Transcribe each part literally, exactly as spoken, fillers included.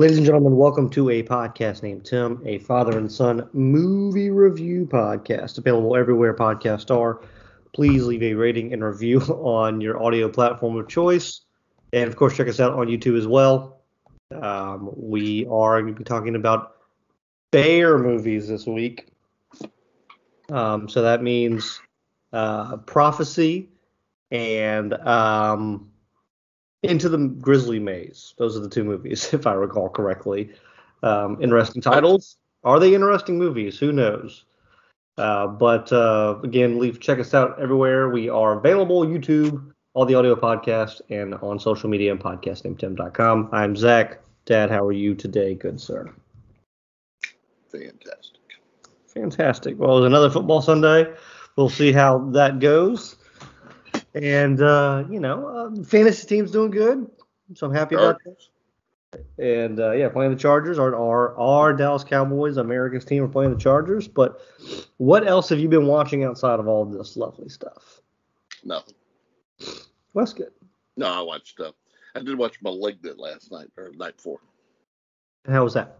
Ladies and gentlemen, welcome to a podcast named Tim, a father and son movie review podcast, available everywhere podcasts are. Please leave a rating and review on your audio platform of choice. And, of course, check us out on YouTube as well. Um, we are going to be talking about bear movies this week. Um, so that means uh, Prophecy and um, Into the Grizzly Maze. Those are the two movies, if I recall correctly. Um, interesting titles. Are they interesting movies? Who knows? Uh, but uh, again, leave check us out everywhere. We are available YouTube, all the audio podcasts, and on social media and podcast named tim dot com. I'm Zach. Dad, how are you today, good sir? Fantastic. Fantastic. Well, it's another football Sunday. We'll see how that goes. And, uh, you know, uh, fantasy team's doing good, so I'm happy about this. And, uh, yeah, playing the Chargers. Our, our, our Dallas Cowboys, America's team, are playing the Chargers. But what else have you been watching outside of all of this lovely stuff? Nothing. Well, that's good. No, I watched, uh, I did watch Malignant last night, or the night before. And how was that?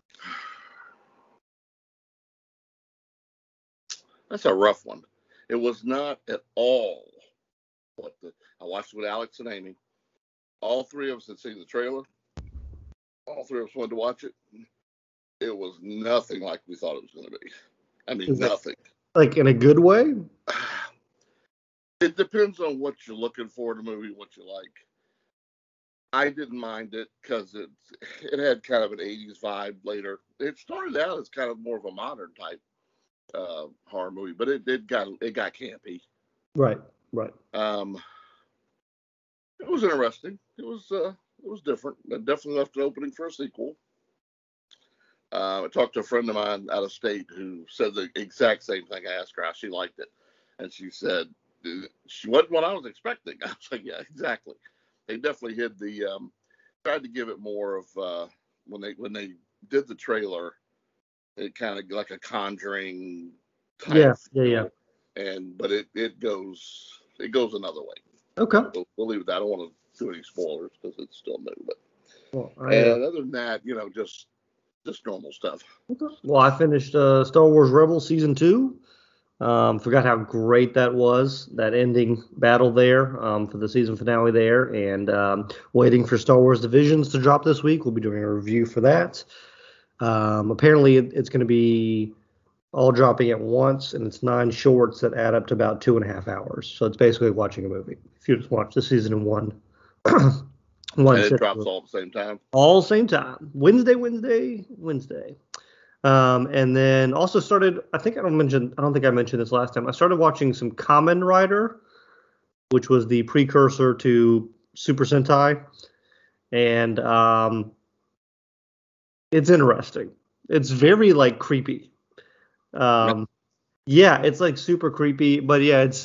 That's a rough one. It was not at all what the, I watched it with Alex and Amy. All three of us had seen the trailer. All three of us wanted to watch it. It was nothing like we thought it was going to be. I mean, Is that, nothing. like, in a good way? It depends on what you're looking for in a movie, what you like. I didn't mind it because it, it had kind of an eighties vibe later. It started out as kind of more of a modern type uh, horror movie, but it, it got it got campy. Right, right. Um, it was interesting. It was uh, it was different. It definitely left an opening for a sequel. Uh, I talked to a friend of mine out of state who said the exact same thing. I asked her how she liked it, and she said she wasn't what I was expecting. I was like, yeah, exactly. They definitely hid the um, tried to give it more of uh, when they when they did the trailer. It kind of like a Conjuring type. Yeah, yeah, yeah. And but it, it goes it goes another way. Okay. We'll, we'll leave it. I don't want to do any spoilers because it's still new. But well, I, and uh, other than that, you know, just just normal stuff. Okay. Well, I finished uh, Star Wars Rebels season two. Um, forgot how great that was, that ending battle there um, for the season finale there, and um, waiting for Star Wars Divisions to drop this week. We'll be doing a review for that. Um, apparently, it, it's going to be all dropping at once, and it's nine shorts that add up to about two and a half hours. So it's basically watching a movie. If you just watch the season in one, one and it drops all at the same time. All same time. Wednesday, Wednesday, Wednesday. Um, and then also started. I think I don't mention. I don't think I mentioned this last time. I started watching some Kamen Rider, which was the precursor to Super Sentai, and um. It's interesting. It's very like creepy. Um, yeah, it's like super creepy, but yeah, it's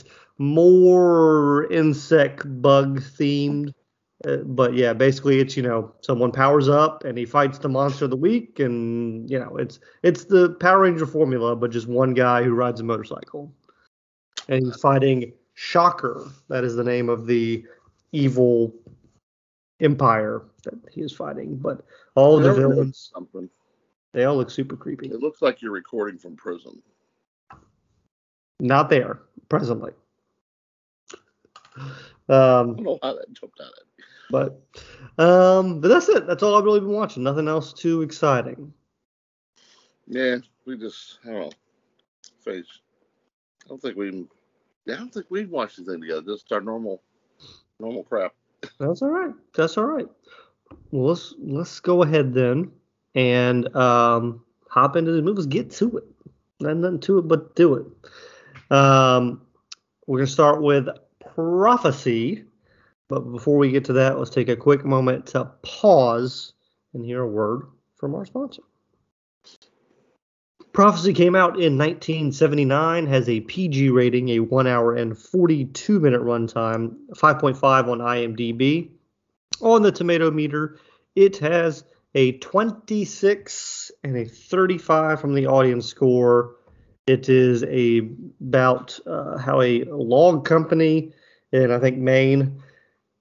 more insect bug themed. Uh, but yeah, basically it's, you know, someone powers up and he fights the monster of the week, and you know, it's it's the Power Ranger formula, but just one guy who rides a motorcycle. And he's fighting Shocker. That is the name of the evil empire that he is fighting, but all of the villains, something. They all look super creepy. It looks like you're recording from prison. Not there, presently. Um, I don't know how that jumped out at me. But, um, but that's it. That's all I've really been watching. Nothing else too exciting. Yeah, we just, I don't know. Face. I don't think we, yeah, I don't think we've watched anything together. Just our normal, normal crap. That's all right. That's all right. Well, let's let's go ahead then and um, hop into the movie. Let's get to it. Not nothing to it, but do it. Um, we're gonna start with Prophecy, but before we get to that, let's take a quick moment to pause and hear a word from our sponsor. Prophecy came out in nineteen seventy-nine, has a P G rating, a one hour and forty-two minute runtime, five point five on IMDb. On the tomato meter, it has a twenty-six and a thirty-five from the audience score. It is a, about uh, how a log company in, I think, Maine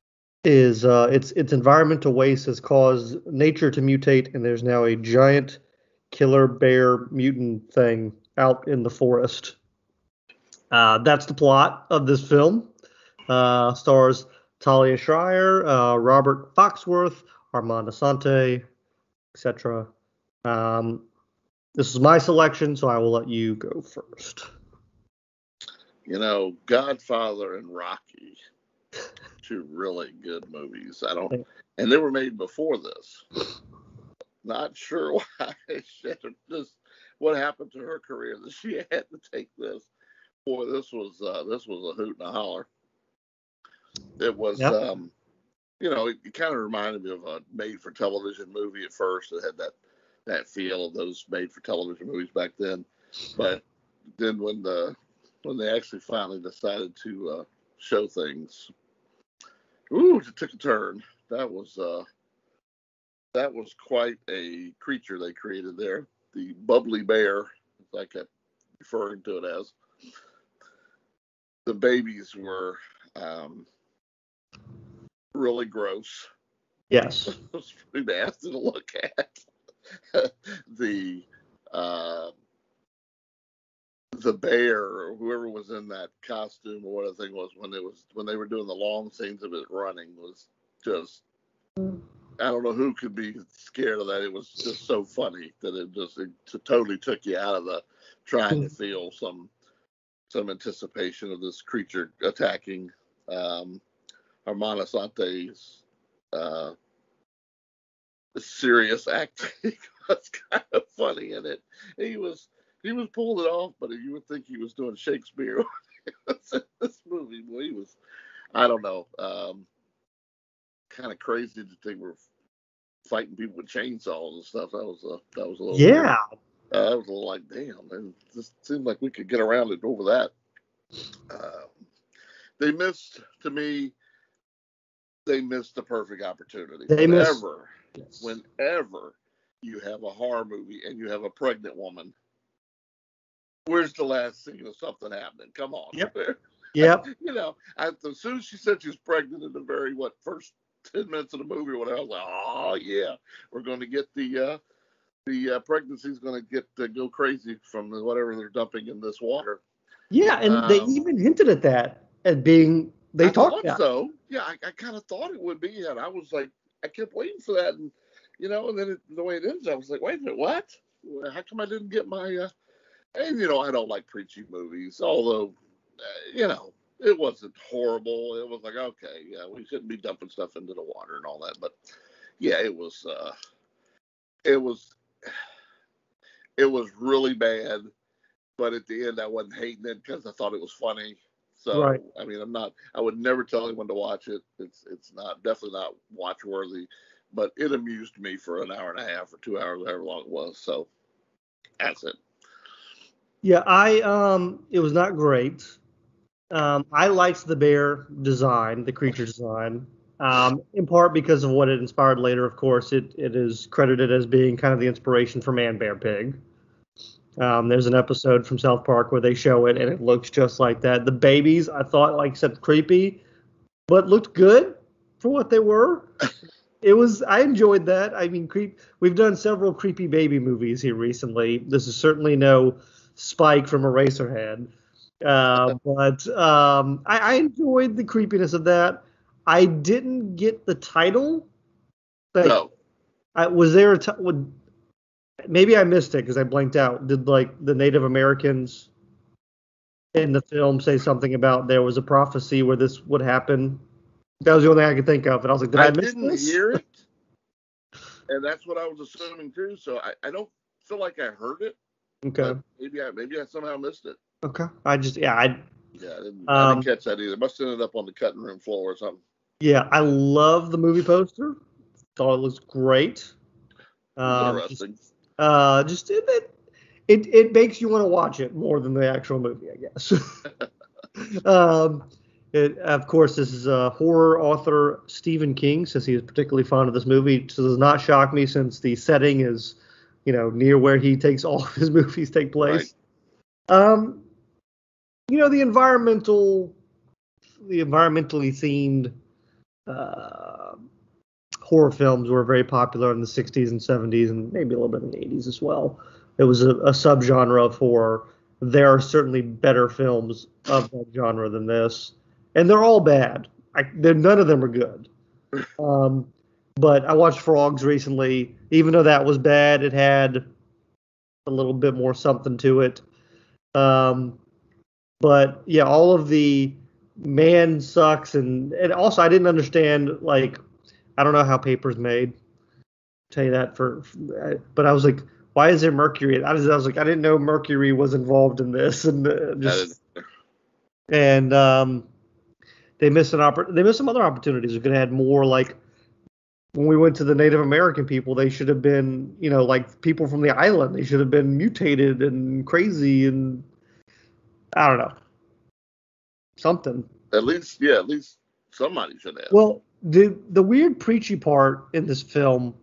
is uh, its its environmental waste has caused nature to mutate, and there's now a giant killer bear mutant thing out in the forest. Uh, that's the plot of this film. Uh, stars Talia Shire, uh, Robert Foxworth, Armand Assante, et cetera. Um, this is my selection, so I will let you go first. You know, Godfather and Rocky, two really good movies. I don't, and they were made before this. Not sure why she had this. What happened to her career that she had to take this? Boy, this was uh, this was a hoot and a holler. It was, yep. um, you know, it, it kind of reminded me of a made-for-television movie at first. It had that that feel of those made-for-television movies back then. But then when the when they actually finally decided to uh, show things, ooh, it took a turn. That was uh, that was quite a creature they created there. The bubbly bear, as I kept referring to it as. The babies were um, really gross. Yes. It was pretty nasty to look at. the uh, the bear or whoever was in that costume or what the thing was when it was when they were doing the long scenes of it running was just I don't know who could be scared of that. It was just so funny that it just it totally took you out of the trying to feel some some anticipation of this creature attacking. Um, Armand Assante's uh, serious acting was kind of funny in it. He was he was pulling it off, but you would think he was doing Shakespeare in this movie. Boy, he was, I don't know, um, kind of crazy that they were fighting people with chainsaws and stuff. That was a that was a little yeah. Uh, I was a little like, damn, and it just seemed like we could get around it over that. Uh, they missed, to me, they missed the perfect opportunity. They whenever, miss, yes. whenever you have a horror movie and you have a pregnant woman, where's the last scene of something happening? Come on. Yep. Yep. You know, I, as soon as she said she was pregnant in the very, what, first ten minutes of the movie or whatever, I was like, oh, yeah, we're going to get the... Uh, The uh, pregnancy is going to get uh, go crazy from whatever they're dumping in this water. Yeah, and um, they even hinted at that as being they I talked thought about. So yeah, I, I kind of thought it would be, and I was like, I kept waiting for that, and you know, and then it, the way it ends, I was like, wait a minute, what? How come I didn't get my? Uh... And you know, I don't like preachy movies, although uh, you know, it wasn't horrible. It was like, okay, yeah, we shouldn't be dumping stuff into the water and all that, but yeah, it was, uh, it was. It was really bad, but at the end I wasn't hating it because I thought it was funny. So right. I mean, I'm not. I would never tell anyone to watch it. It's it's not definitely not watch worthy, but it amused me for an hour and a half or two hours, however long it was. So that's it. Yeah, I um, it was not great. Um, I liked the bear design, the creature design. Um, in part because of what it inspired later, of course. It it is credited as being kind of the inspiration for Man Bear Pig. Um, there's an episode from South Park where they show it, and it looks just like that. The babies, I thought, like I said, creepy, but looked good for what they were. It was, I enjoyed that. I mean, creep. We've done several creepy baby movies here recently. This is certainly no Spike from Eraserhead. Uh, but um, I, I enjoyed the creepiness of that. I didn't get the title. Like, no. I, was there a t- would maybe I missed it because I blanked out. Did like the Native Americans in the film say something about there was a prophecy where this would happen? That was the only thing I could think of. And I was like, did I, I miss didn't this? hear it. And that's what I was assuming too. So I, I don't feel like I heard it. Okay. Maybe I maybe I somehow missed it. Okay. I just yeah I. Yeah, I didn't, um, I didn't catch that either. Must have ended up on the cutting room floor or something. Yeah, I love the movie poster. Thought it looks great. Um, Interesting. Just, uh, just it, it it it makes you want to watch it more than the actual movie, I guess. um, it, of course, this is a horror author Stephen King, says he is particularly fond of this movie. So it does not shock me since the setting is, you know, near where he takes all of his movies take place. Right. Um, you know, the environmental, the environmentally themed uh, horror films were very popular in the sixties and seventies and maybe a little bit in the eighties as well. It was a, a subgenre of horror. There are certainly better films of that genre than this, and they're all bad. I, none of them are good. Um, but I watched Frogs recently. Even though that was bad, it had a little bit more something to it. Um, but yeah, all of the man sucks, and and also I didn't understand, like, I don't know how Paper's made. I'll tell you that for, but I was like, why is there mercury? I was, I was like, I didn't know mercury was involved in this, and uh, just and um, they missed an oppor- They missed some other opportunities. We could have had more, like when we went to the Native American people, they should have been, you know, like people from the island. They should have been mutated and crazy, and I don't know, something. At least, yeah, at least somebody should have. Well, the the weird preachy part in this film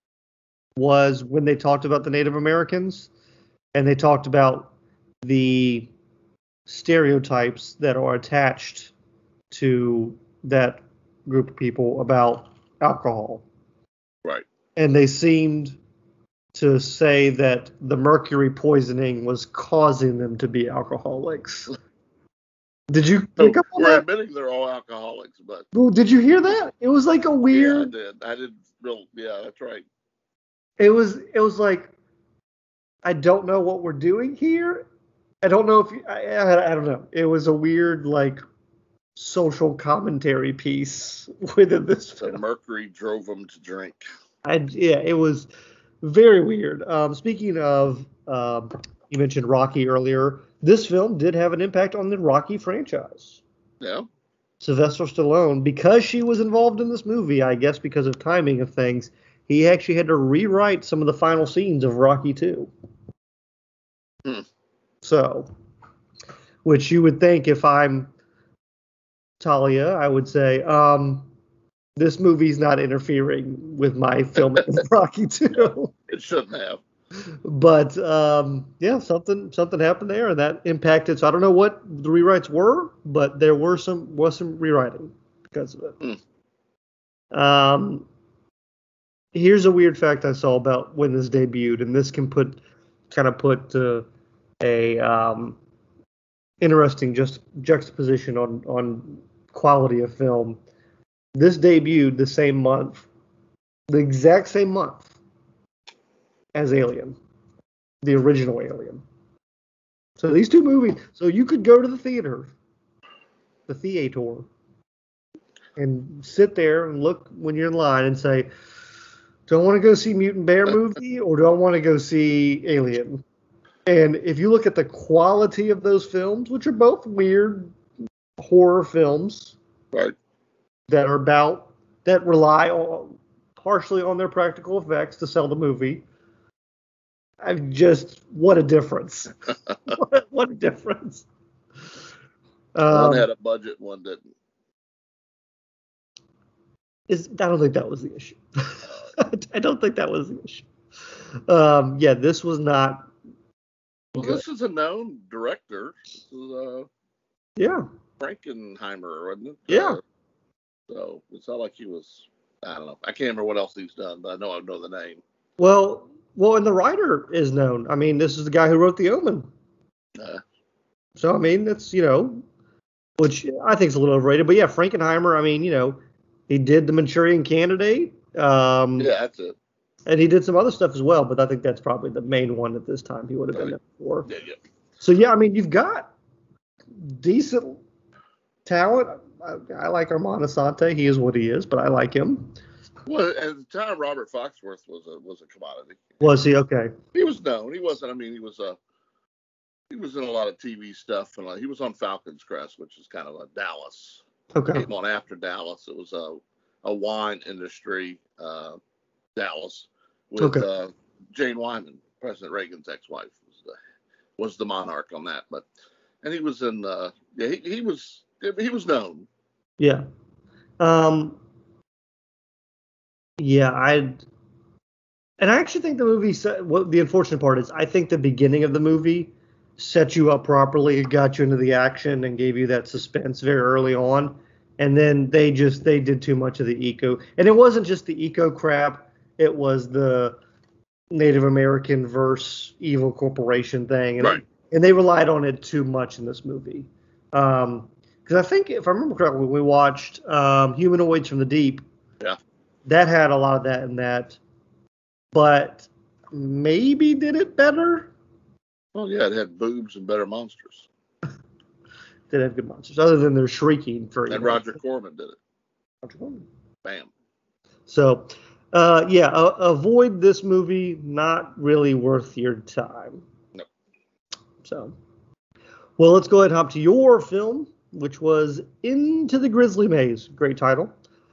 was when they talked about the Native Americans, and they talked about the stereotypes that are attached to that group of people about alcohol. Right. And they seemed to say that the mercury poisoning was causing them to be alcoholics. Did you So pick up on we're that? admitting they're all alcoholics, but Well, did you hear that? It was like a weird. yeah, I did. I did. Real, yeah, that's right. It was. It was like, I don't know what we're doing here. I don't know if you, I, I. I don't know. It was a weird, like, social commentary piece within this So film. mercury drove them to drink. I, yeah, it was very weird. Um, speaking of, um, you mentioned Rocky earlier. This film did have an impact on the Rocky franchise. Yeah. Sylvester Stallone, because she was involved in this movie, I guess because of timing of things, he actually had to rewrite some of the final scenes of Rocky two. Hmm. So, which you would think, if I'm Talia, I would say, um, this movie's not interfering with my filming of Rocky two. It shouldn't have. But um, yeah, something something happened there, and that impacted. So I don't know what the rewrites were, but there were some was some rewriting because of it. Hmm. Um, here's a weird fact I saw about when this debuted, and this can put kind of put uh, a um, interesting just juxtaposition on on quality of film. This debuted the same month, the exact same month as Alien, the original Alien. So these two movies, so you could go to the theater, the theater, and sit there and look when you're in line and say, do I want to go see Mutant Bear movie or do I want to go see Alien? And if you look at the quality of those films, which are both weird horror films, Right. that are about, that rely on, partially on their practical effects to sell the movie, I've just, what a difference. what, what a difference. Um, One had a budget, one didn't. Is, I don't think that was the issue. I don't think that was the issue. Um, yeah, this was not. Well, good. this is a known director. This is uh, Yeah. Frankenheimer, wasn't it? Yeah. Uh, so it's not like he was. I don't know. I can't remember what else he's done, but I know I know the name. Well, well, and the writer is known. I mean, this is the guy who wrote The Omen. Uh, So, I mean, that's, you know, which I think is a little overrated. But yeah, Frankenheimer, I mean, you know, he did The Manchurian Candidate. Um, yeah, that's it. And he did some other stuff as well, but I think that's probably the main one at this time he would have been Right. there for. Yeah, yeah. So, yeah, I mean, you've got decent talent. I, I like Armand Assante. He is what he is, but I like him. Well, at the time, Robert Foxworth was a was a commodity. Was he? Okay. He was known. He wasn't. I mean, he was a. He was in a lot of T V stuff, and like, he was on Falcon's Crest, which is kind of a Dallas. Okay. Came on after Dallas. It was a a wine industry, uh, Dallas, with Okay. uh, Jane Wyman, President Reagan's ex-wife, was the was the monarch on that. But and he was in. Uh, yeah, he, he was he was known. Yeah. Um. Yeah, I. And I actually think the movie. Set, what the unfortunate part is, I think the beginning of the movie set you up properly. It got you into the action and gave you that suspense very early on. and then they just they did too much of the eco, and it wasn't just the eco crap. It was the Native American versus evil corporation thing, and Right. and they relied on it too much in this movie. Um, because I think if I remember correctly, when we watched um, Humanoids from the Deep, Yeah. that had a lot of that in that, but maybe did it better. Well, yeah, it had boobs and better monsters. Did have good monsters, other than their shrieking for And evil. Roger Corman did it. Roger Corman. Bam. So, uh, yeah, uh, avoid this movie. Not really worth your time. No. So, well, let's go ahead and hop to your film, which was Into the Grizzly Maze. Great title.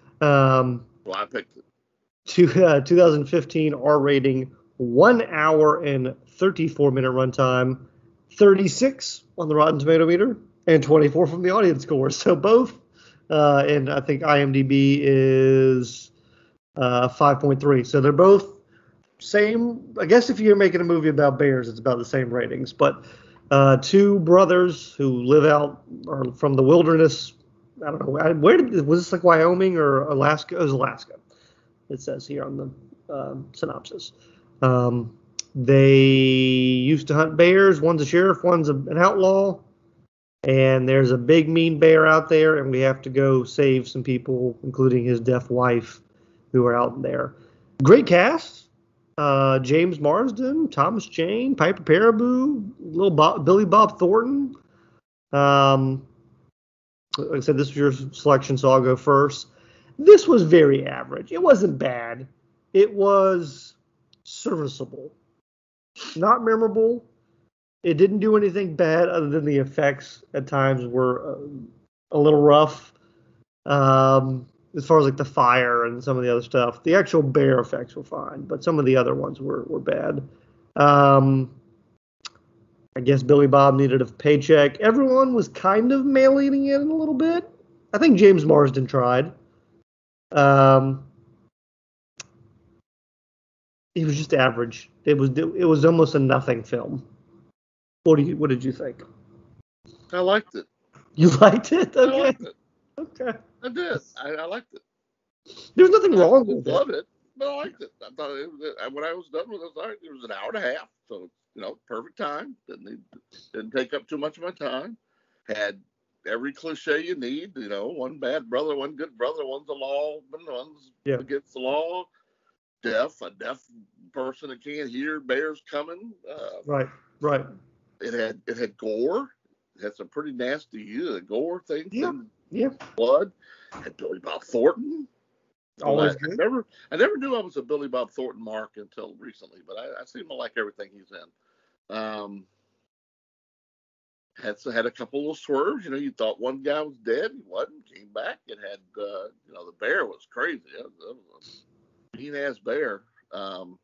Um, Well, I picked it. to, uh, twenty fifteen R rating, one hour and thirty-four minute runtime, thirty-six on the Rotten Tomato meter, and twenty-four from the audience score. So both, uh, and I think IMDb is uh, five point three. So they're both same. I guess if you're making a movie about bears, it's about the same ratings. But uh, two brothers who live out or from the wilderness. I don't know. Where did was this, like Wyoming or Alaska? It was Alaska. It says here on the um, synopsis. Um, they used to hunt bears. One's a sheriff, one's a, an outlaw. And there's a big mean bear out there, and we have to go save some people, including his deaf wife, who are out there. Great cast. Uh, James Marsden, Thomas Jane, Piper Perabo, little Bob, Billy Bob Thornton. Um, like I said, this was your selection, so I'll go first. This was very average. It wasn't bad. It was serviceable. Not memorable. It didn't do anything bad other than the effects at times were uh, a little rough. Um, as far as like the fire and some of the other stuff. The actual bear effects were fine, but some of the other ones were, were bad. Um, I guess Billy Bob needed a paycheck. Everyone was kind of mailing it a little bit. I think James Marsden tried. Um, it was just average. It was it was almost a nothing film. What do you what did you think? I liked it. You liked it? Okay. I liked it. Okay. I did. I, I liked it. There's nothing I wrong didn't with love it. it, but I liked it. I thought it was, when I was done with it, I thought it was an hour and a half, so you know, perfect time. Didn't need, didn't take up too much of my time. Had every cliche you need. You know, one bad brother, one good brother, one's a law, one's Yeah. against the law. Deaf, a deaf person that can't hear bears coming. Uh, Right. Right. it had it had gore. It had some pretty nasty uh, gore things. Yeah. And Yeah. blood. It had Billy Bob Thornton. Always I, good. I never, I never knew I was a Billy Bob Thornton mark until recently, but I, I seem to like everything he's in. Um, had had a couple little swerves. You know, you thought one guy was dead, he wasn't. Came back. It had, uh, you know, the bear was crazy. It was, it was a mean ass bear. Um,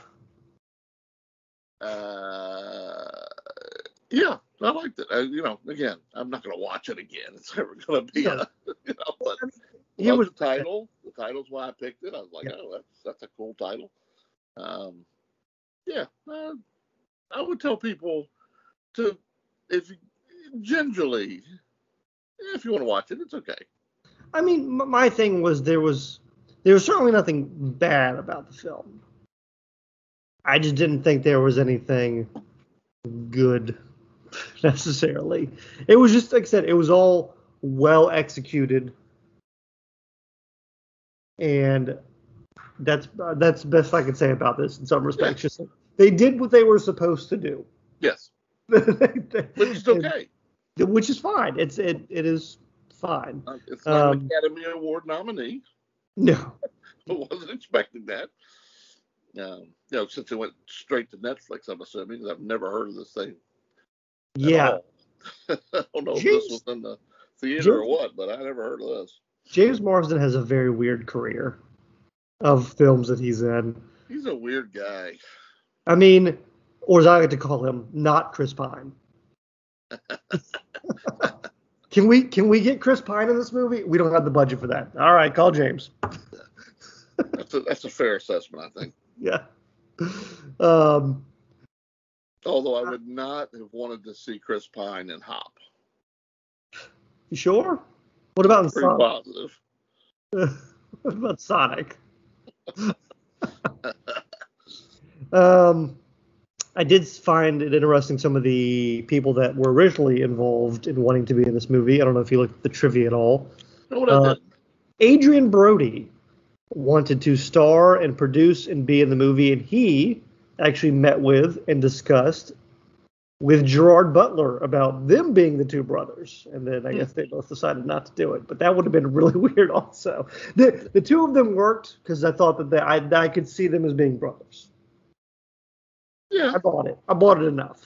uh, yeah, I liked it. I, you know, again, I'm not going to watch it again. It's never going to be No. a, you know, but. It was the title. The title's why I picked it. I was like, Yeah. oh, that's that's a cool title. Um, yeah, uh, I would tell people to, if gingerly, if you want to watch it, it's okay. I mean, m- my thing was there was there was certainly nothing bad about the film. I just didn't think there was anything good necessarily. It was just like I said, it was all well executed, and that's uh, that's the best I can say about this in some respects. Just they did what they were supposed to do. Yes, which which is okay. Which is fine. It's it it is fine. Uh, it's not Um, an Academy Award nominee. No. I wasn't expecting that. Um, you know, since it went straight to Netflix, I'm assuming. I've never heard of this thing. at Yeah. all. I don't know if James- this was in the theater James- or what, but I never heard of this. James Marsden has a very weird career of films that he's in. He's a weird guy. I mean, or as I like to call him, not Chris Pine. Can we can we get Chris Pine in this movie? We don't have the budget for that. All right, call James. That's a, that's a fair assessment, I think. Yeah. Um, Although I would not have wanted to see Chris Pine in Hop. you sure? What about Pretty Sonic? positive. What about Sonic? um, I did find it interesting some of the people that were originally involved in wanting to be in this movie. I don't know if you looked at the trivia at all. No, what I Uh, did. Adrian Brody wanted to star and produce and be in the movie, and he actually met with and discussed with Gerard Butler about them being the two brothers. And then I guess they both decided not to do it. But that would have been really weird also. The the two of them worked because I thought that they, I, I could see them as being brothers. Yeah. I bought it. I bought it enough.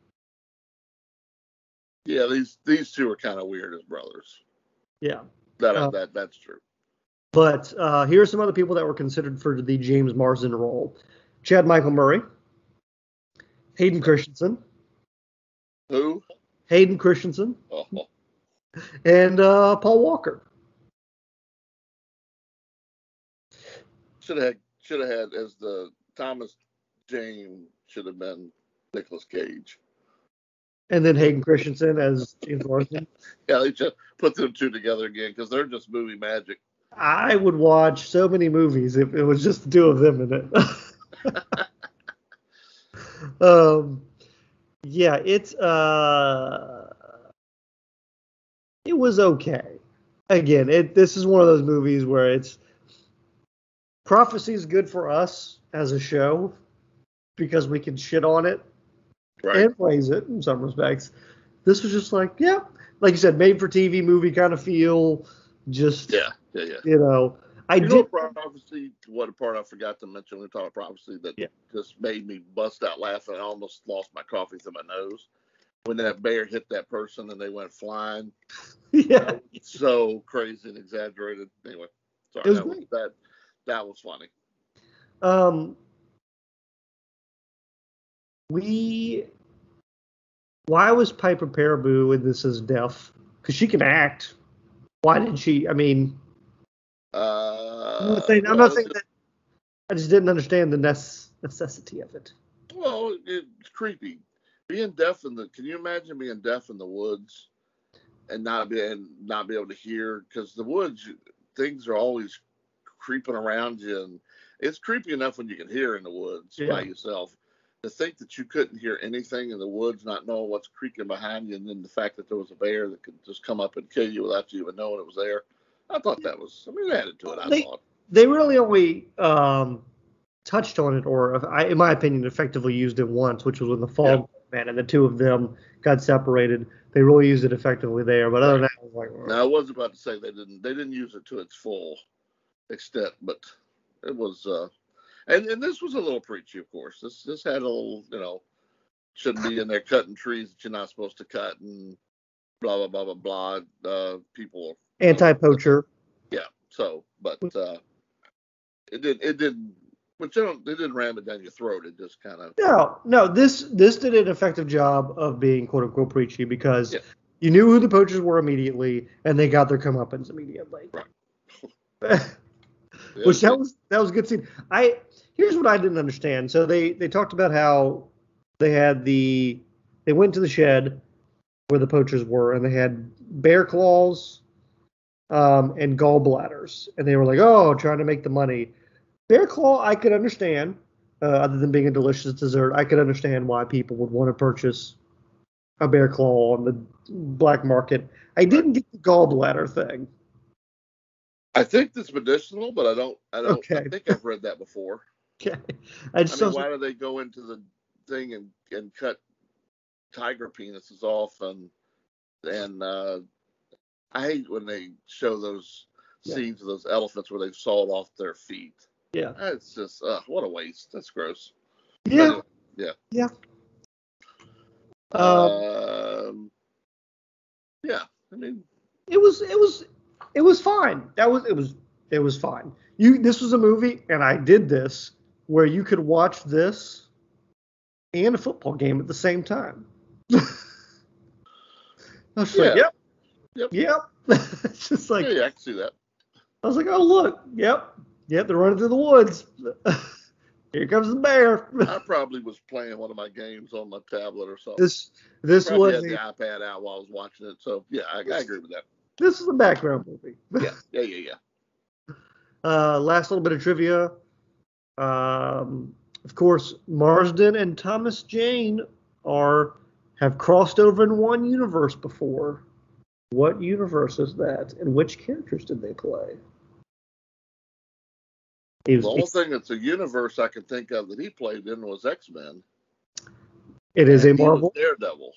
Yeah, these these two are kind of weird as brothers. Yeah. That Uh, that that's true. But uh, here are some other people that were considered for the James Marsden role. Chad Michael Murray. Hayden Christensen. Who? Hayden Christensen. Oh, And uh, Paul Walker. should have had should have had as the Thomas Jane should have been Nicolas Cage. And then Hayden Christensen as James Marsden. Yeah, they just put them two together again because they're just movie magic. I would watch so many movies if it was just the two of them in it. um, yeah, it's uh, it was okay. Again, it this is one of those movies where it's Prophecy is good for us as a show because we can shit on it Right. and praise it in some respects. This was just like, yeah, like you said, made for T V movie kind of feel. Just Yeah, yeah, yeah. you know, I You know, did. Prophecy, what a part I forgot to mention when we talked about Prophecy that Yeah. just made me bust out laughing. I almost lost my coffee through my nose when that bear hit that person and they went flying. Yeah, So crazy and exaggerated. Anyway, sorry. It was that, was, great. that, that was funny. um, we. Why was Piper Perabo in this as deaf? Because she can act. Why did she? I mean, Uh, I'm not saying, I'm well, not saying that. I just didn't understand the nece- necessity of it. Well, it's creepy. Being deaf in the. Can you imagine being deaf in the woods and not be and not be able to hear? Because the woods, things are always creeping around you, and it's creepy enough when you can hear in the woods Yeah. by yourself. To think that you couldn't hear anything in the woods, not knowing what's creaking behind you, and then the fact that there was a bear that could just come up and kill you without you even knowing it was there. I thought that was. I mean, it added to it. I They- thought. They really only um, touched on it, or I, in my opinion, effectively used it once, which was when the Fog Man and the two of them got separated. They really used it effectively there, but other than that, I was like, Now, I was about to say they didn't. They didn't use it to its full extent, but it was. Uh, and and this was a little preachy, of course. This this had a little, you know, shouldn't be in there cutting trees that you're not supposed to cut, and blah blah blah blah blah. Uh, people. anti-poacher. Yeah. So, but uh, it did. It didn't. But you don't. It didn't ram it down your throat. It just kind of. No, no. This this did an effective job of being quote unquote preachy because Yeah. you knew who the poachers were immediately, and they got their comeuppance immediately. Right. Which that was that was a good scene. I here's what I didn't understand. So they they talked about how they had the they went to the shed where the poachers were, and they had bear claws um, and gallbladders, and they were like, oh, trying to make the money. Bear claw, I could understand. Uh, other than being a delicious dessert, I could understand why people would want to purchase a bear claw on the black market. I didn't get the gallbladder thing. I think it's medicinal, but I don't. I don't. Okay. I think I've read that before. Okay, I I just mean, was- why do they go into the thing and, and cut tiger penises off and and uh, I hate when they show those Yeah. scenes of those elephants where they've sawed off their feet. yeah, That's just uh, what a waste. That's gross. yeah, yeah. yeah. Um, Um, yeah. I mean, it was it was it was fine. That was it was it was fine. You this was a movie, and I did this where you could watch this and a football game at the same time. I was like, Yeah. yep, Yep. yep. It's just like yeah, yeah, I can see that. I was like, oh look, yep, yep. They're running through the woods. Here comes the bear. I probably was playing one of my games on my tablet or something. This this Probably was had a, the iPad out while I was watching it. So yeah, I, I agree with that. This is a background movie. Yeah, yeah, yeah, yeah. Uh, last little bit of trivia. Um, of course, Marsden and Thomas Jane are have crossed over in one universe before. What universe is that? And which characters did they play? He was, The only thing that's a universe I can think of that he played in was X-Men. it is a And he was Marvel. Daredevil.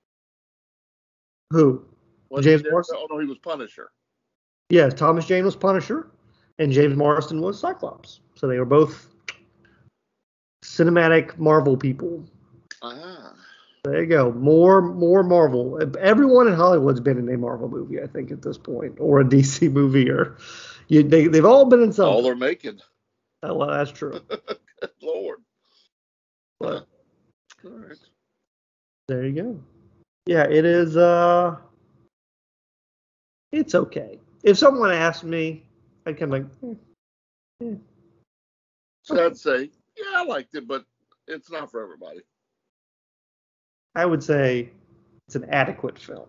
Who? Was James he Daredevil? Marsden? Oh, no, he was Punisher. Yes, Thomas Jane was Punisher, and James Marsden was Cyclops. So they were both cinematic Marvel people. Ah. There you go. More, more Marvel. Everyone in Hollywood's been in a Marvel movie, I think, at this point, or a D C movie, or you, they, they've all been in something. All they're making. Oh, well, that's true. Good Lord. But All right. there you go. Yeah, it is. Uh, it's okay. If someone asked me, I'd kind of like, eh, eh. So I'd say, yeah, I liked it, but it's not for everybody. I would say it's an adequate film.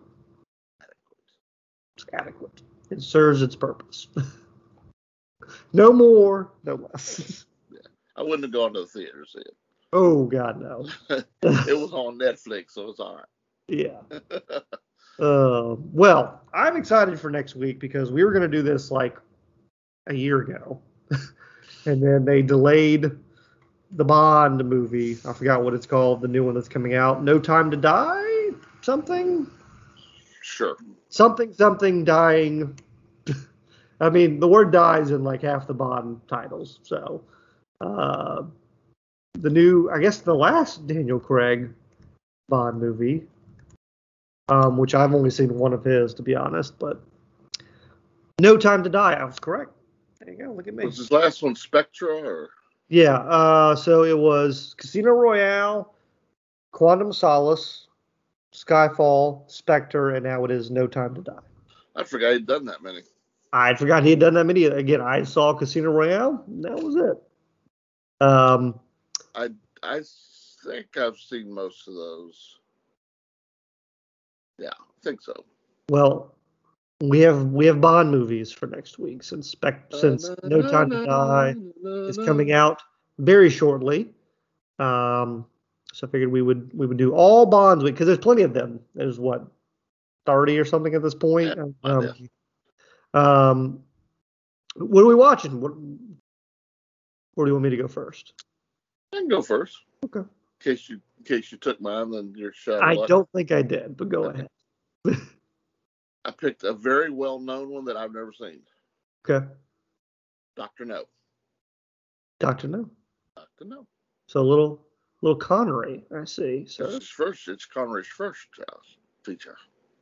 It's adequate. It serves its purpose. No more, no less. Yeah. I wouldn't have gone to the theater to see it. Oh, God, no. It was on Netflix, so it's all right. Yeah. Uh, well, I'm excited for next week because we were going to do this like a year ago. And then they delayed the Bond movie. I forgot what it's called, the new one that's coming out. No Time to Die? Something? Sure. Something, something, dying. I mean, the word dies in like half the Bond titles. So, uh, the new, I guess the last Daniel Craig Bond movie, um, which I've only seen one of his, to be honest, but No Time to Die. I was correct. There you go. Look at me. Was his last one Spectra or? Yeah. Uh, so it was Casino Royale, Quantum of Solace, Skyfall, Spectre, and now it is No Time to Die. I forgot he'd done that many. I forgot he had done that many. Again, I saw Casino Royale. And that was it. Um, I I think I've seen most of those. Yeah, I think so. well, we have we have Bond movies for next week since Spec since No Time to Die is coming out very shortly. Um, so I figured we would we would do all Bonds because there's plenty of them. There's what thirty or something at this point. Yeah, um, um, what are we watching? What where do you want me to go first? I can go first. Okay. In case you in case you took mine, then you're shot. I luck. don't think I did, but go ahead. I picked a very well known one that I've never seen. Okay. Doctor No. Doctor No. Doctor No. So a little little Connery, I see. So It's his first. It's Connery's first uh, feature.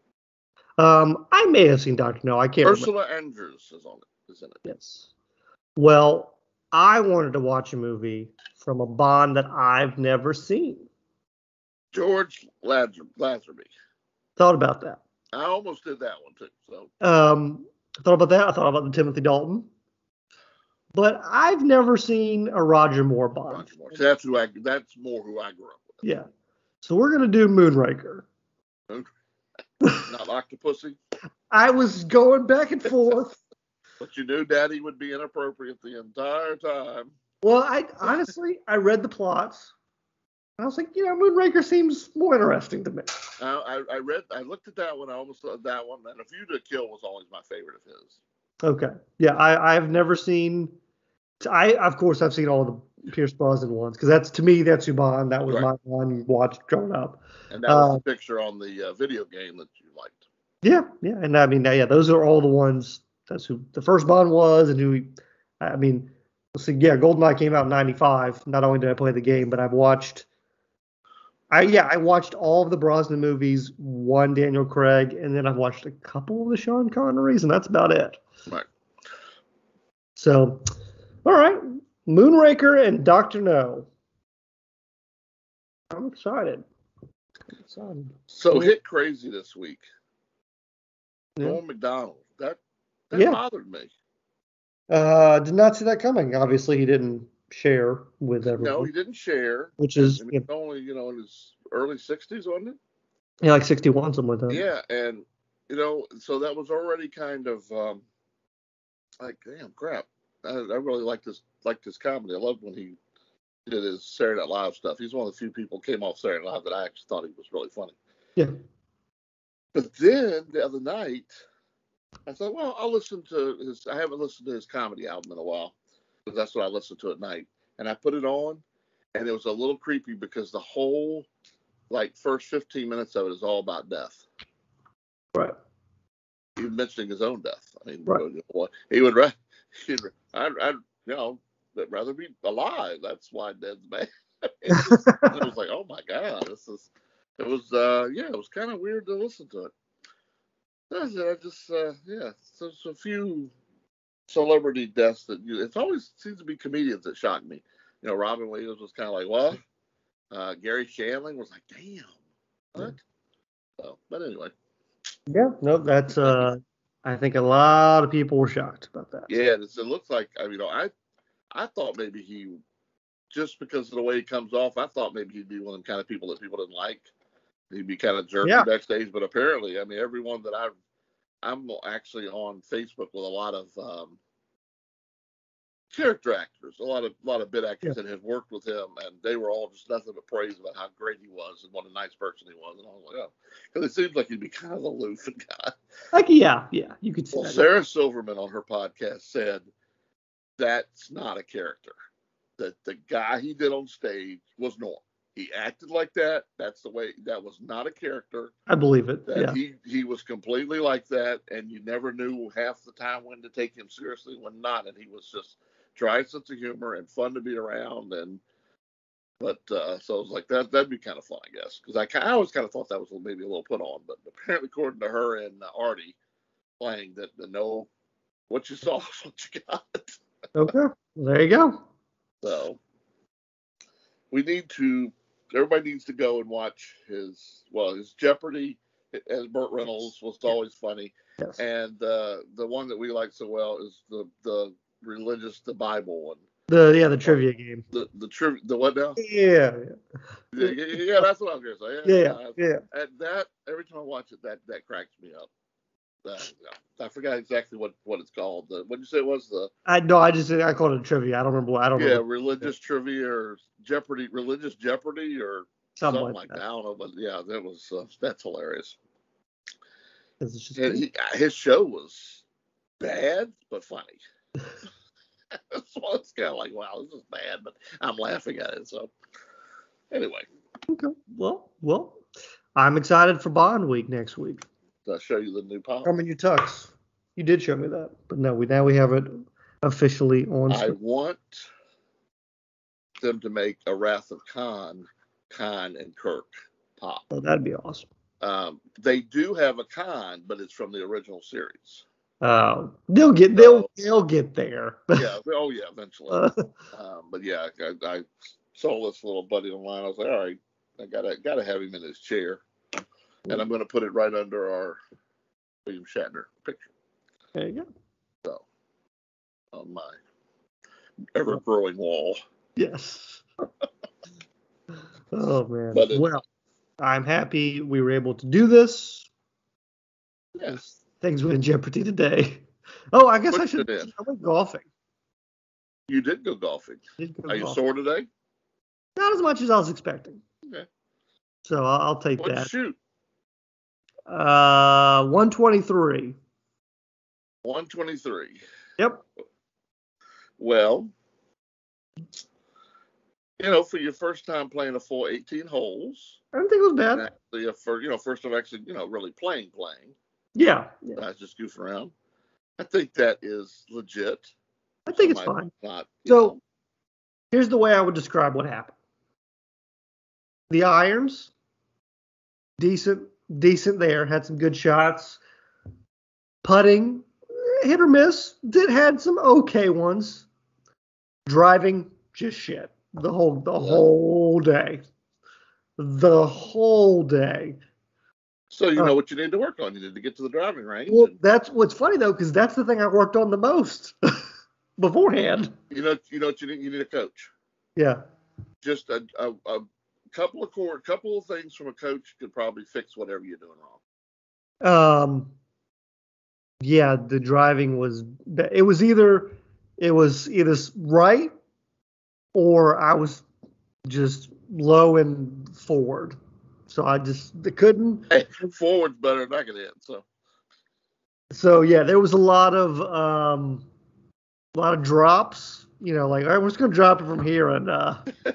um, I may have seen Doctor No. I can't remember. Ursula Andrews is on it. Is in it. Yes. Well, I wanted to watch a movie from a Bond that I've never seen. George Lazer- Lazenby. Thought about that. I almost did that one too. So Um, I thought about that. I thought about the Timothy Dalton. But I've never seen a Roger Moore Bond. Roger Moore. So that's who I. That's more who I grew up with. Yeah. So we're gonna do Moonraker. Not Octopussy. I was going back and forth. But you knew Daddy would be inappropriate the entire time. Well, I honestly I read the plots. I was like, you know, Moonraker seems more interesting to me. I, I, I read. I looked at that one. I almost loved that one. And A View to Kill was always my favorite of his. Okay. Yeah, I I've never seen. I of course I've seen all the Pierce Brosnan ones because that's to me that's who Bond. That was Right. my Bond watched growing up. And that was Uh, the picture on the uh, video game that you liked. Yeah, yeah, and I mean, yeah, those are all the ones. That's who the first Bond was, and who. He, I mean, let's see. Yeah, GoldenEye came out in ninety-five. Not only did I play the game, but I've watched. I yeah, I watched all of the Brosnan movies, one Daniel Craig, and then I've watched a couple of the Sean Connerys, and that's about it. Right. So, all right, Moonraker and Doctor No. I'm excited. I'm excited. So hit crazy this week. Yeah. Norm Macdonald. That that Yeah. bothered me. Uh, did not see that coming. Obviously, he didn't share with everyone. No, he didn't share. Which is And he was only, you know, in his early sixties, wasn't it? yeah, like sixty-one, something like that. Yeah, and you know, so that was already kind of um, like, damn, crap. I, I really liked this, liked his comedy. I loved when he did his Saturday Night Live stuff. He's one of the few people who came off Saturday Night Live that I actually thought he was really funny. Yeah. But then the other night, I thought, well, I'll listen to his. I haven't listened to his comedy album in a while because that's what I listen to at night. And I put it on, and it was a little creepy because the whole, like, first fifteen minutes of it is all about death. Right. Even mentioning his own death. I mean, right. he would, he'd, I'd, I'd, you know, rather be alive. That's why dead's bad. It was, I was like, oh my god, this is. It was, uh, yeah, it was kind of weird to listen to it. That's it. I just, uh, yeah, so there's a few celebrity deaths that you. It always seems to be comedians that shock me. You know, Robin Williams was kind of like, what? Uh, Gary Shandling was like, damn, what? Yeah. So, but anyway. Yeah, no, that's. Uh, I think a lot of people were shocked about that. Yeah, it looks like. I mean, you know, I, I thought maybe he, just because of the way he comes off, I thought maybe he'd be one of the kind of people that people didn't like. He'd be kind of jerky yeah. backstage, but apparently, I mean, everyone that I've, I'm actually on Facebook with a lot of um, character actors, a lot of a lot of bit actors yeah. that have worked with him, and they were all just nothing but praise about how great he was and what a nice person he was. And I was like, oh, because it seems like he'd be kind of aloof and guy. Like, yeah, yeah, you could see well, that. Sarah Silverman on her podcast said that's not a character. That the guy he did on stage was normal. He acted like that. That's the way. That was not a character. I believe it. That yeah. he he was completely like that, and you never knew half the time when to take him seriously, when not. And he was just dry sense of humor and fun to be around. And but uh, so it was like that. That'd be kind of fun, I guess, because I, I always kind of thought that was maybe a little put on. But apparently, according to her and uh, Artie playing, that the no, what you saw is what you got. Okay, well, there you go. So we need to. Everybody needs to go and watch his, well, his Jeopardy as Burt Reynolds was always funny. Yes. And uh, the one that we like so well is the the religious, the Bible one. The yeah, the trivia game. The the trivia, the what now? Yeah. Yeah, yeah, yeah, that's what I'm gonna say. Yeah, yeah, yeah. yeah. And that every time I watch it, that that cracks me up. Uh, I forgot exactly what, what it's called. The, what did you say it was? The I no, I just I called it trivia. I don't remember. What, I don't. Yeah, remember. religious trivia or Jeopardy, religious Jeopardy or something, something like that. that. I don't know, but yeah, that was uh, that's hilarious. It's just and he, his show was bad but funny. So it's kind of like, wow, this is bad, but I'm laughing at it. So anyway. Okay. Well, well, I'm excited for Bond Week next week. I'll show you the new pop. I mean, your tux. You did show me that, but no, we now we have it officially on. I want them to make a Wrath of Khan, Khan and Kirk pop. Oh, that'd be awesome. Um, they do have a Khan, but it's from the original series. Oh, uh, they'll get they'll so, they'll get there. yeah. Oh yeah, eventually. Uh, um, but yeah, I, I saw this little buddy online. I was like, all right, I gotta gotta have him in his chair. And I'm going to put it right under our William Shatner picture. There you go. So, on my ever-growing wall. Yes. Oh, man. But it, well, I'm happy we were able to do this. Yes. Things went in jeopardy today. Oh, I guess I should. I went golfing. You did go golfing. Did go Are golfing. you sore today? Not as much as I was expecting. Okay. So I'll, I'll take What'd that. You shoot? Uh, one twenty-three. one twenty-three. Yep. Well, you know, for your first time playing a full eighteen holes. I don't think it was bad. Actually, a first, you know, first time actually, you know, really playing, playing. Yeah. yeah. Not just goofing around. I think that is legit. I think it's fine. Not, so, know. Here's the way I would describe what happened. The irons, decent, decent there. Had some good shots. Putting, hit or miss. Did had some okay ones. Driving, just shit. The whole, the yeah. whole day. The whole day. So you know uh, what you need to work on. You need to get to the driving range. Well, and, that's what's funny though, because that's the thing I worked on the most beforehand. You know, you know what you need. You need a coach. Yeah. Just a, a, a couple of core, couple of things from a coach could probably fix whatever you're doing wrong. Um, yeah, the driving was it was either it was either right or I was just low and forward. So I just I couldn't. Hey, forward's better than I can hit. So. So yeah, there was a lot of um, a lot of drops. You know, like all right, we're just gonna drop it from here, and uh,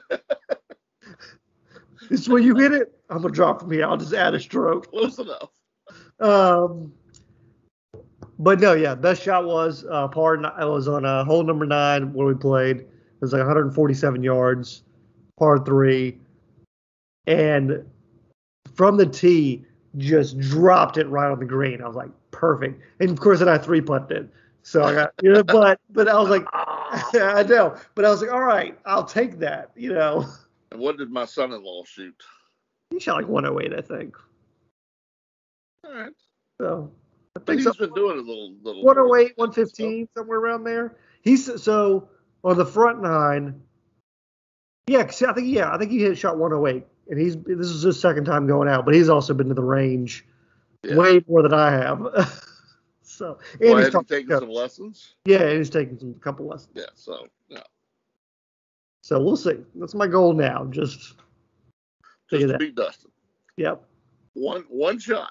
this is where you hit it. I'm gonna drop from here. I'll just add a stroke. Close enough. Um, but no, yeah, best shot was uh, par. I was on uh, hole number nine where we played. It was like one hundred forty-seven yards, par three, and from the tee, just dropped it right on the green. I was like, perfect. And of course, then I three putted it. So I got, you know, but but I was like, I know, but I was like, all right, I'll take that, you know. And what did my son-in-law shoot? He shot like one oh eight, I think. All right. So I But think he's so. been doing a little, little. one oh eight, one fifteen, somewhere around there. He's so on the front nine. Yeah, 'cause I think yeah, I think he hit shot one oh eight, and he's this is his second time going out, but he's also been to the range Yeah. way more than I have. So and Well, he's had he talking taken some lessons? Yeah, and he's taking some couple lessons. Yeah. So yeah. So we'll see. That's my goal now. Just Just figure to that. beat Dustin. Yep. One one shot.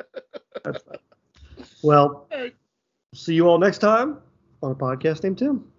That's fine. Well, All right. see you all next time on a podcast named Tim.